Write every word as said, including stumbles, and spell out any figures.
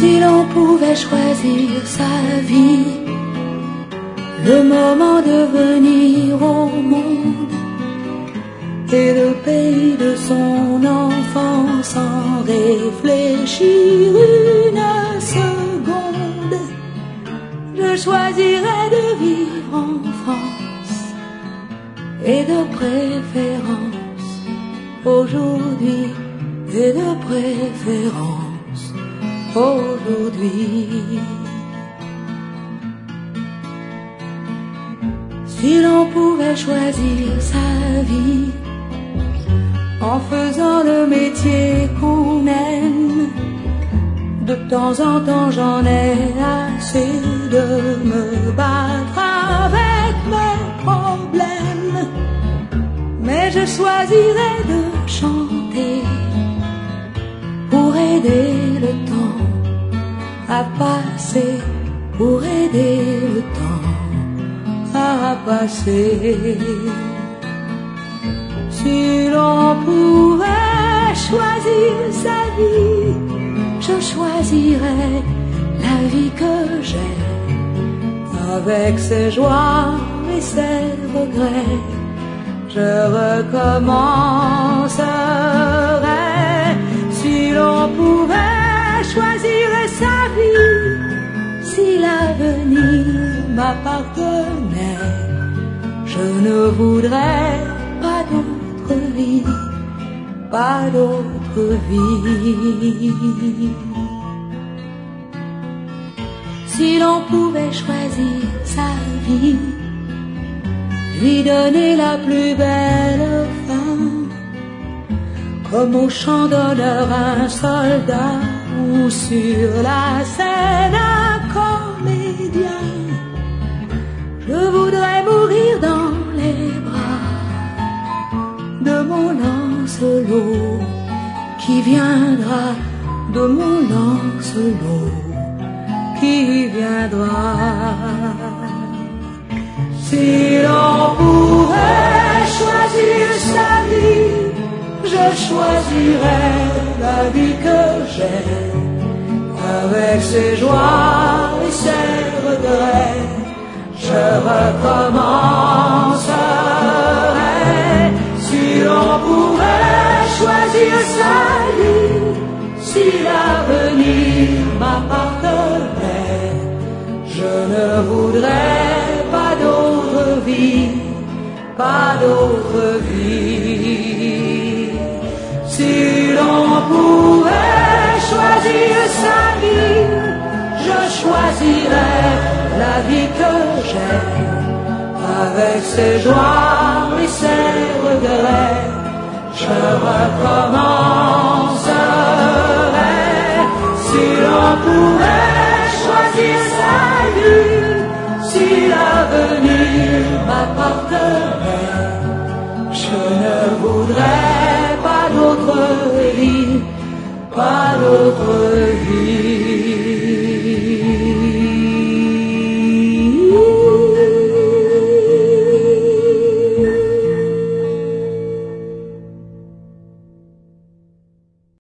Si l'on pouvait choisir sa vie, le moment de venir au monde et le pays de son enfance sans réfléchir une seconde, je choisirais de vivre en France et de préférence aujourd'hui, et de préférence aujourd'hui. Si l'on pouvait choisir sa vie en faisant le métier qu'on aime, de temps en temps j'en ai assez de me battre avec mes problèmes, mais je choisirais de chanter pour aider le temps à passer, pour aider le temps à passer. Si l'on pouvait choisir sa vie, je choisirais la vie que j'ai, avec ses joies et ses regrets. Je recommencerais. Si l'on pouvait choisir sa vie, si l'avenir m'appartenait, je ne voudrais pas d'autre vie, pas d'autre vie. Si l'on pouvait choisir sa vie, lui donner la plus belle fin, comme au champ d'honneur un soldat ou sur la scène un comédien. Je voudrais mourir dans les bras de mon Lancelot qui viendra, de mon Lancelot qui viendra. Si l'on pouvait choisir sa vie, je choisirais la vie que j'ai, avec ses joies et ses regrets. Je recommencerais. Si l'on pouvait choisir sa vie, si l'avenir m'appartenait, je ne voudrais pas d'autre vie, pas d'autre vie. Si l'on pouvait choisir sa vie, je choisirais la vie que j'ai, avec ses joies et ses regrets. Je recommencerais. Si l'on pouvait choisir sa vie, si l'avenir m'appartenait, je ne voudrais pas d'autre vie, pas d'autre